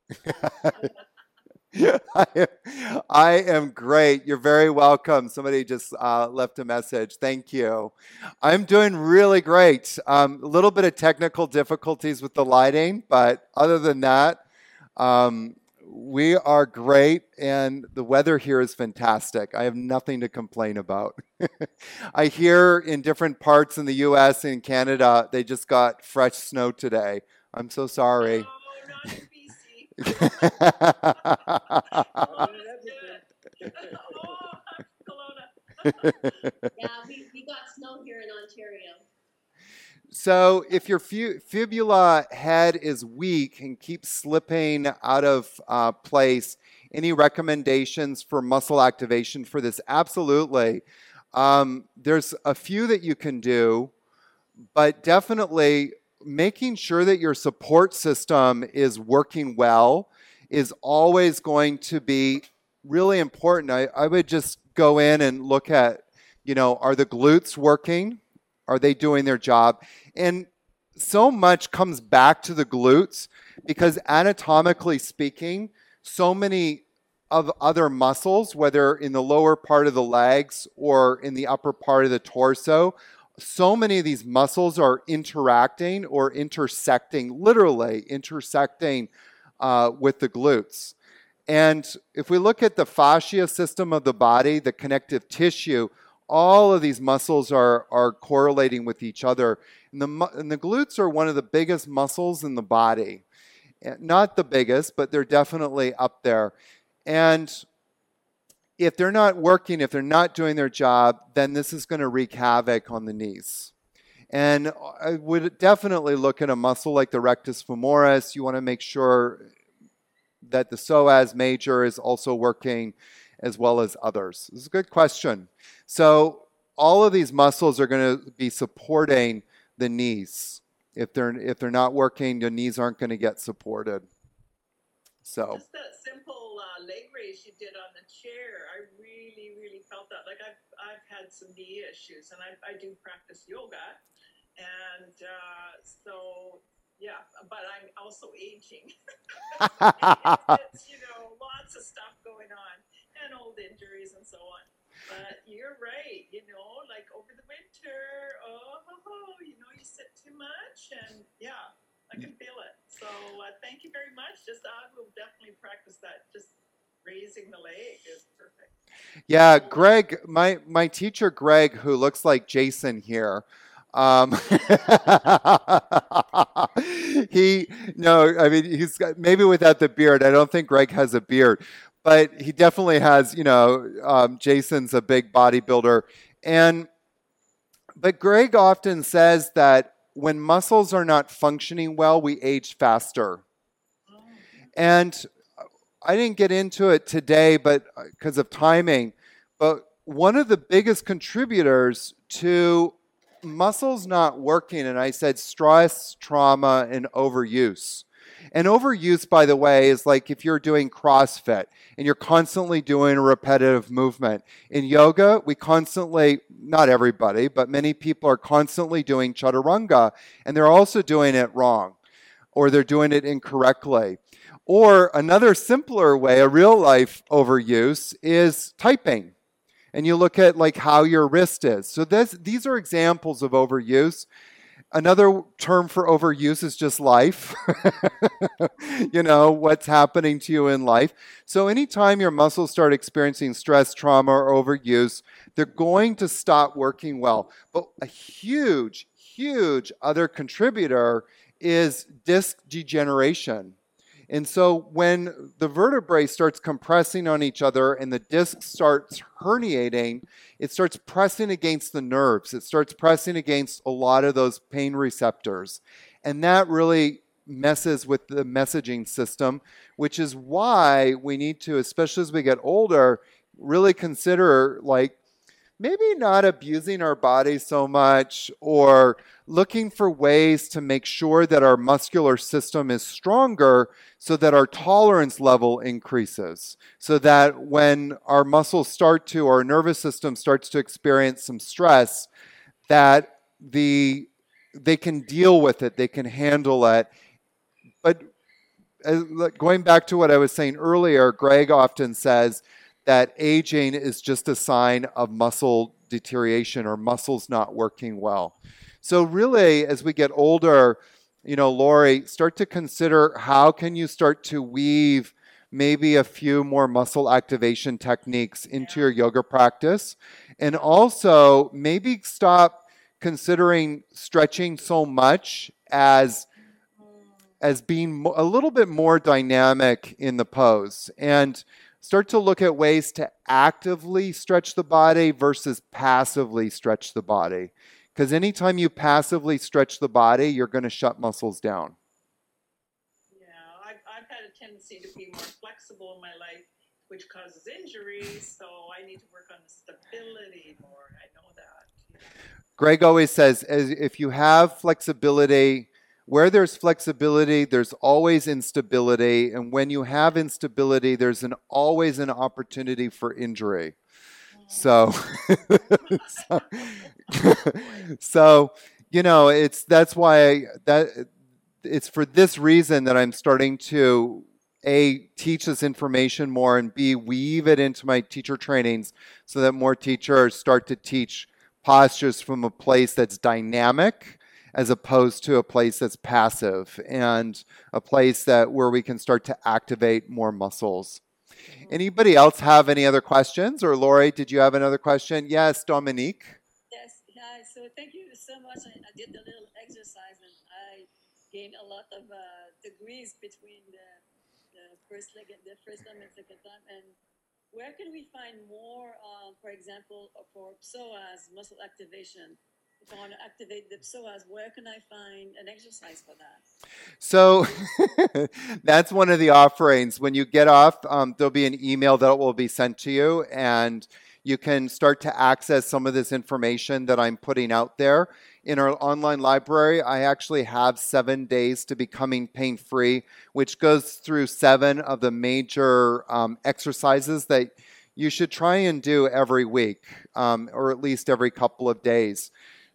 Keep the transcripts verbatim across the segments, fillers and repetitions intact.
I am, I am great. You're very welcome. Somebody just uh, left a message. Thank you. I'm doing really great. Um, a little bit of technical difficulties with the lighting, but other than that, um, we are great, and the weather here is fantastic. I have nothing to complain about. I hear in different parts in the U S and Canada, they just got fresh snow today. I'm so sorry. No, not in B C. Not Oh, in that's Edmonton. good. Oh, Kelowna. Yeah, we, we got snow here in Ontario. So if your fu- fibula head is weak and keeps slipping out of uh, place, any recommendations for muscle activation for this? Absolutely. Um, there's a few that you can do, but definitely making sure that your support system is working well is always going to be really important. I, I would just go in and look at, you know, are the glutes working? Are they doing their job? And so much comes back to the glutes because anatomically speaking, so many of other muscles, whether in the lower part of the legs or in the upper part of the torso, so many of these muscles are interacting or intersecting, literally intersecting uh, with the glutes. And if we look at the fascia system of the body, the connective tissue, all of these muscles are, are correlating with each other. And the, and the glutes are one of the biggest muscles in the body. Not the biggest, but they're definitely up there. And if they're not working, if they're not doing their job, then this is going to wreak havoc on the knees. And I would definitely look at a muscle like the rectus femoris. You want to make sure that the psoas major is also working as well as others. This is a good question. So all of these muscles are going to be supporting the knees. If they're if they're not working, the knees aren't going to get supported. So Just that simple uh, leg raise you did on the chair, I really, really felt that. Like I've, I've had some knee issues, and I, I do practice yoga, and uh, so yeah. But I'm also aging. It's, you know, lots of stuff going on, and old injuries and so on. But you're right, you know, like over the winter, oh, you know, you sit too much, and yeah, I can feel it. So uh, thank you very much. Just I will definitely practice that. Just raising the leg is perfect. yeah, Greg, my my teacher Greg, who looks like Jason here. Um, he no, I mean he's got, maybe without the beard. I don't think Greg has a beard, but he definitely has. You know, um, Jason's a big bodybuilder, and but Greg often says that when muscles are not functioning well, we age faster. Oh. And I didn't get into it today, but because of timing, but one of the biggest contributors to muscles not working, and I said stress, trauma, and overuse. And overuse, by the way, is like if you're doing CrossFit and you're constantly doing a repetitive movement. In yoga, we constantly, not everybody, but many people are constantly doing chaturanga, and they're also doing it wrong or they're doing it incorrectly. Or another simpler way, a real life overuse, is typing. And you look at like how your wrist is. So this, these are examples of overuse. Another term for overuse is just life. You know, what's happening to you in life. So anytime your muscles start experiencing stress, trauma, or overuse, they're going to stop working well. But a huge, huge other contributor is disc degeneration. And so when the vertebrae starts compressing on each other and the disc starts herniating, it starts pressing against the nerves. It starts pressing against a lot of those pain receptors. And that really messes with the messaging system, which is why we need to, especially as we get older, really consider like maybe not abusing our body so much or looking for ways to make sure that our muscular system is stronger so that our tolerance level increases. So that when our muscles start to, our nervous system starts to experience some stress, that the they can deal with it, they can handle it. But as, going back to what I was saying earlier, Greg often says that aging is just a sign of muscle deterioration or muscles not working well. So really, as we get older, you know, Lori, start to consider how can you start to weave maybe a few more muscle activation techniques into your yoga practice. And also maybe stop considering stretching so much as as being a little bit more dynamic in the pose, and start to look at ways to actively stretch the body versus passively stretch the body. Because anytime you passively stretch the body, you're going to shut muscles down. Yeah, I've, I've had a tendency to be more flexible in my life, which causes injuries. So I need to work on the stability more. I know that. Greg always says, as if you have flexibility, where there's flexibility, there's always instability. And when you have instability, there's an always an opportunity for injury. So, so, so, you know, it's that's why that it's for this reason that I'm starting to A, teach this information more, and B, weave it into my teacher trainings so that more teachers start to teach postures from a place that's dynamic as opposed to a place that's passive, and a place that where we can start to activate more muscles. Anybody else have any other questions? Or Lori, did you have another question? Yes, Dominique. Yes, hi. So thank you so much. I, I did the little exercise and I gained a lot of uh, degrees between the, the first leg and the first time and second time. And where can we find more, uh, for example, for psoas, muscle activation? If I want to activate the psoas, where can I find an exercise for that? So that's one of the offerings. When you get off, um, there'll be an email that will be sent to you, and you can start to access some of this information that I'm putting out there. In our online library, I actually have seven days to becoming pain-free, which goes through seven of the major um, exercises that you should try and do every week, um, or at least every couple of days.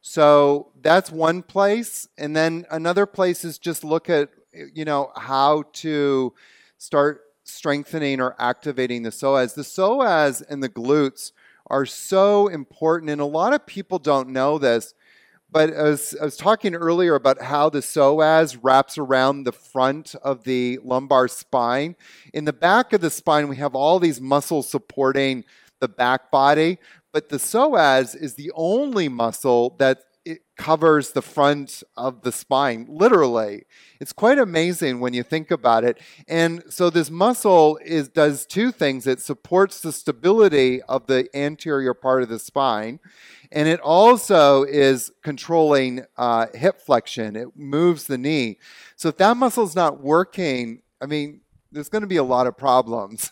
So that's one place. And then another place is just look at, you know, how to start strengthening or activating the psoas. The psoas and the glutes are so important, and a lot of people don't know this. But I was, I was talking earlier about how the psoas wraps around the front of the lumbar spine. In the back of the spine, we have all these muscles supporting the back body. But the psoas is the only muscle that it covers the front of the spine, literally. It's quite amazing when you think about it. And so this muscle is does two things. It supports the stability of the anterior part of the spine, and it also is controlling uh, hip flexion. It moves the knee. So if that muscle's not working, I mean, there's going to be a lot of problems.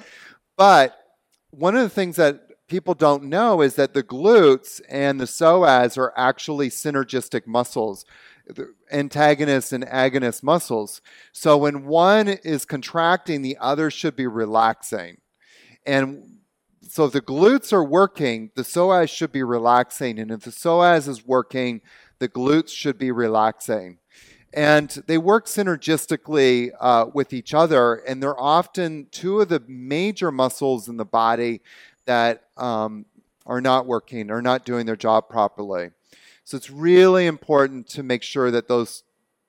But one of the things that people don't know is that the glutes and the psoas are actually synergistic muscles, antagonist and agonist muscles. So when one is contracting, the other should be relaxing. And so if the glutes are working, the psoas should be relaxing. And if the psoas is working, the glutes should be relaxing. And they work synergistically uh, with each other. And they're often two of the major muscles in the body that um, are not working, are not doing their job properly. So it's really important to make sure that those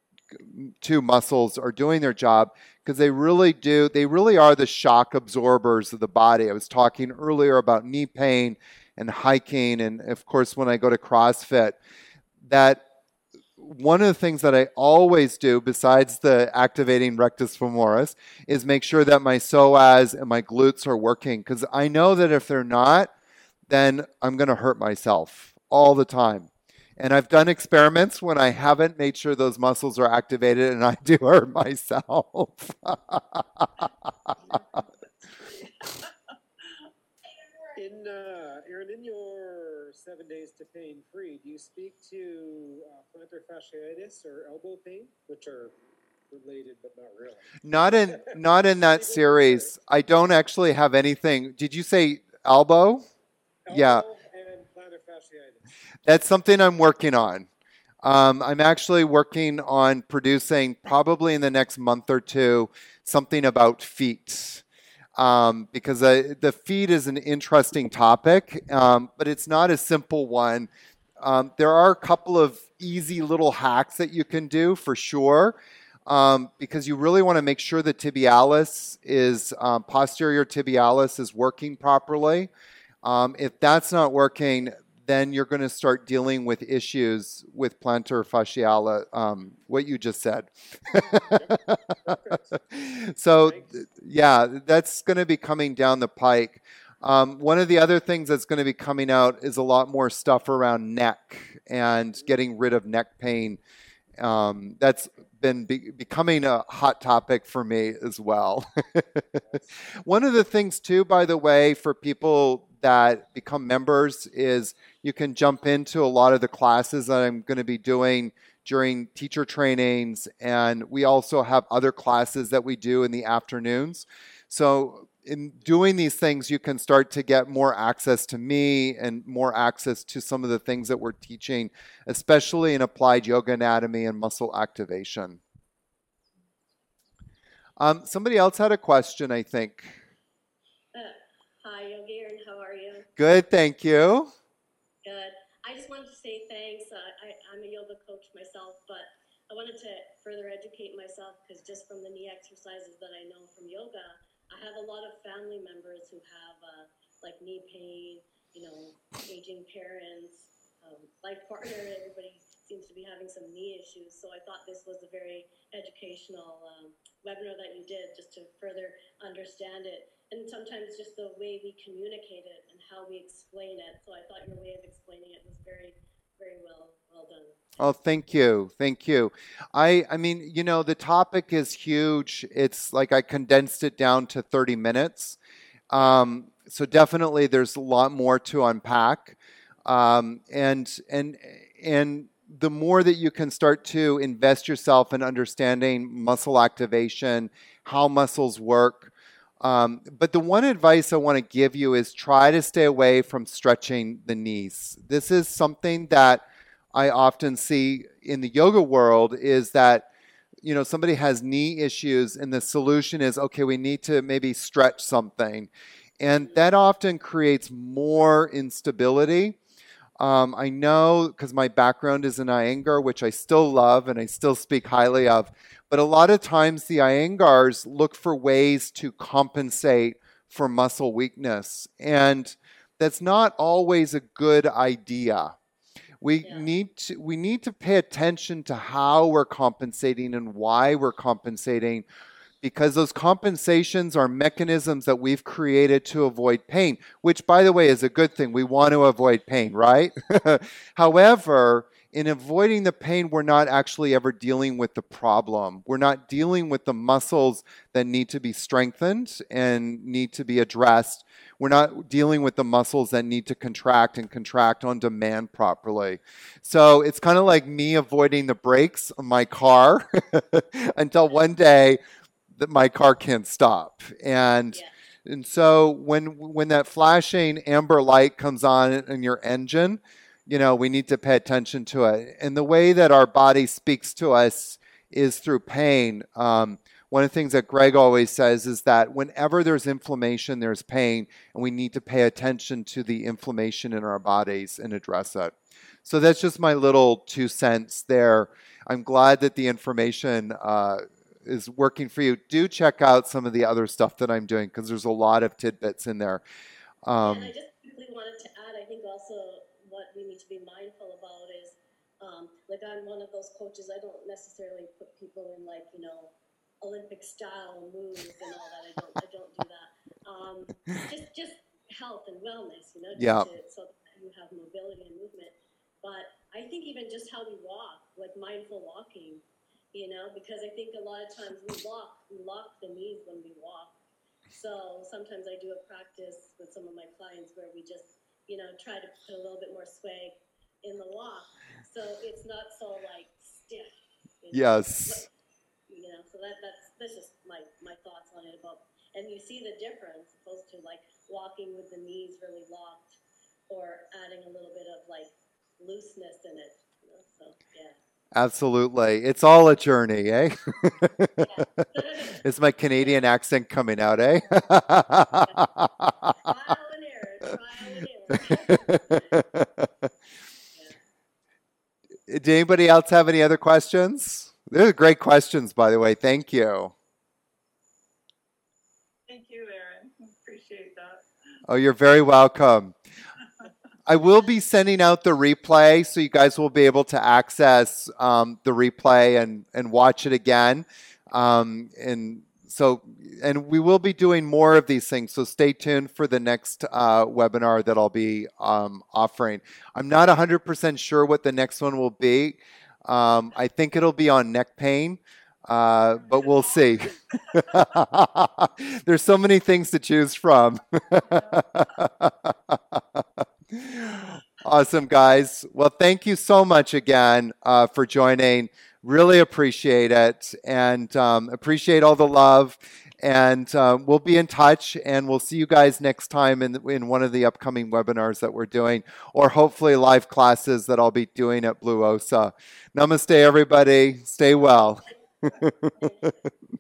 two muscles are doing their job, because they really do, they really are the shock absorbers of the body. I was talking earlier about knee pain and hiking, and of course when I go to CrossFit, that one of the things that I always do, besides the activating rectus femoris, is make sure that my psoas and my glutes are working. Because I know that if they're not, then I'm going to hurt myself all the time. And I've done experiments when I haven't made sure those muscles are activated, and I do hurt myself. In uh, Aaron, in your seven days to pain free, do you speak to uh, plantar fasciitis or elbow pain, which are related but not really? Not in not in that series. I don't actually have anything. Did you say elbow? Elbow Yeah. and plantar fasciitis. That's something I'm working on. Um, I'm actually working on producing probably in the next month or two something about feet. Um, because uh, the feet is an interesting topic, um, but it's not a simple one. Um, there are a couple of easy little hacks that you can do for sure, um, because you really want to make sure the tibialis is um, posterior tibialis is working properly. Um, if that's not working, then you're going to start dealing with issues with plantar fasciala, um, what you just said. Perfect. So, Thanks. yeah, that's going to be coming down the pike. Um, one of the other things that's going to be coming out is a lot more stuff around neck and getting rid of neck pain. Um, that's been be- becoming a hot topic for me as well. One of the things, too, by the way, for people that become members is you can jump into a lot of the classes that I'm going to be doing during teacher trainings. And we also have other classes that we do in the afternoons. So, in doing these things, you can start to get more access to me and more access to some of the things that we're teaching, especially in applied yoga anatomy and muscle activation. Um, somebody else had a question, I think. Uh, hi, Yogi, and how are you? Good, thank you. Good. I just wanted to say thanks. Uh, I, I'm a yoga coach myself, but I wanted to further educate myself because just from the knee exercises that I know from yoga, I have a lot of family members who have uh, like knee pain, you know, aging parents, um, life partner. Everybody seems to be having some knee issues. So I thought this was a very educational um, webinar that you did just to further understand it. And sometimes just the way we communicate it and how we explain it. So I thought your way of explaining it was very, very well, well done. Oh, thank you. Thank you. I I mean, you know, the topic is huge. It's like I condensed it down to thirty minutes. Um, so definitely there's a lot more to unpack. Um, and and and the more that you can start to invest yourself in understanding muscle activation, how muscles work. Um, but the one advice I want to give you is try to stay away from stretching the knees. This is something that I often see in the yoga world is that you know somebody has knee issues and the solution is okay, we need to maybe stretch something, and that often creates more instability. um, I know because my background is in Iyengar, which I still love and I still speak highly of, but a lot of times the Iyengars look for ways to compensate for muscle weakness, and that's not always a good idea. We Yeah. need to we need to pay attention to how we're compensating and why we're compensating, because those compensations are mechanisms that we've created to avoid pain, which, by the way, is a good thing. We want to avoid pain, right? However, in avoiding the pain, we're not actually ever dealing with the problem. We're not dealing with the muscles that need to be strengthened and need to be addressed. We're not dealing with the muscles that need to contract and contract on demand properly. So it's kind of like me avoiding the brakes on my car until one day that my car can't stop. And Yeah. and so when when that flashing amber light comes on in your engine, you know, we need to pay attention to it. And the way that our body speaks to us is through pain. Um, one of the things that Greg always says is that whenever there's inflammation, there's pain, and we need to pay attention to the inflammation in our bodies and address it. So that's just my little two cents there. I'm glad that the information uh, is working for you. Do check out some of the other stuff that I'm doing because there's a lot of tidbits in there. Yeah, and I Um, just quickly wanted to add, I think also what we need to be mindful about is, um, like I'm one of those coaches, I don't necessarily put people in like, you know, Olympic style moves and all that. I don't, I don't do that. Um, just, just health and wellness, you know, just yeah, to, so that you have mobility and movement. But I think even just how we walk, like mindful walking, you know, because I think a lot of times we walk, we lock the knees when we walk. So sometimes I do a practice with some of my clients where we just, you know, try to put a little bit more swag in the walk, so it's not so like stiff. You know? yes. You know, so that that's that's just my my thoughts on it about. And you see the difference opposed to like walking with the knees really locked, or adding a little bit of like looseness in it. know, so yeah. Absolutely. It's all a journey, eh? Yeah. Is my Canadian accent coming out, eh? Trial and error, trial and error. Yeah. Did anybody else have any other questions? They're great questions, by the way. Thank you. Thank you, Aaron. Appreciate that. Oh, you're very welcome. I will be sending out the replay, so you guys will be able to access um, the replay and, and watch it again. Um, and so, and we will be doing more of these things. So stay tuned for the next uh, webinar that I'll be um, offering. I'm not one hundred percent sure what the next one will be. Um, I think it'll be on neck pain. Uh, but we'll see. There's so many things to choose from. Awesome, guys. Well, thank you so much again uh, for joining. Really appreciate it, and um, appreciate all the love. And uh, we'll be in touch, and we'll see you guys next time in, in one of the upcoming webinars that we're doing, or hopefully live classes that I'll be doing at Blue Osa. Namaste, everybody. Stay well.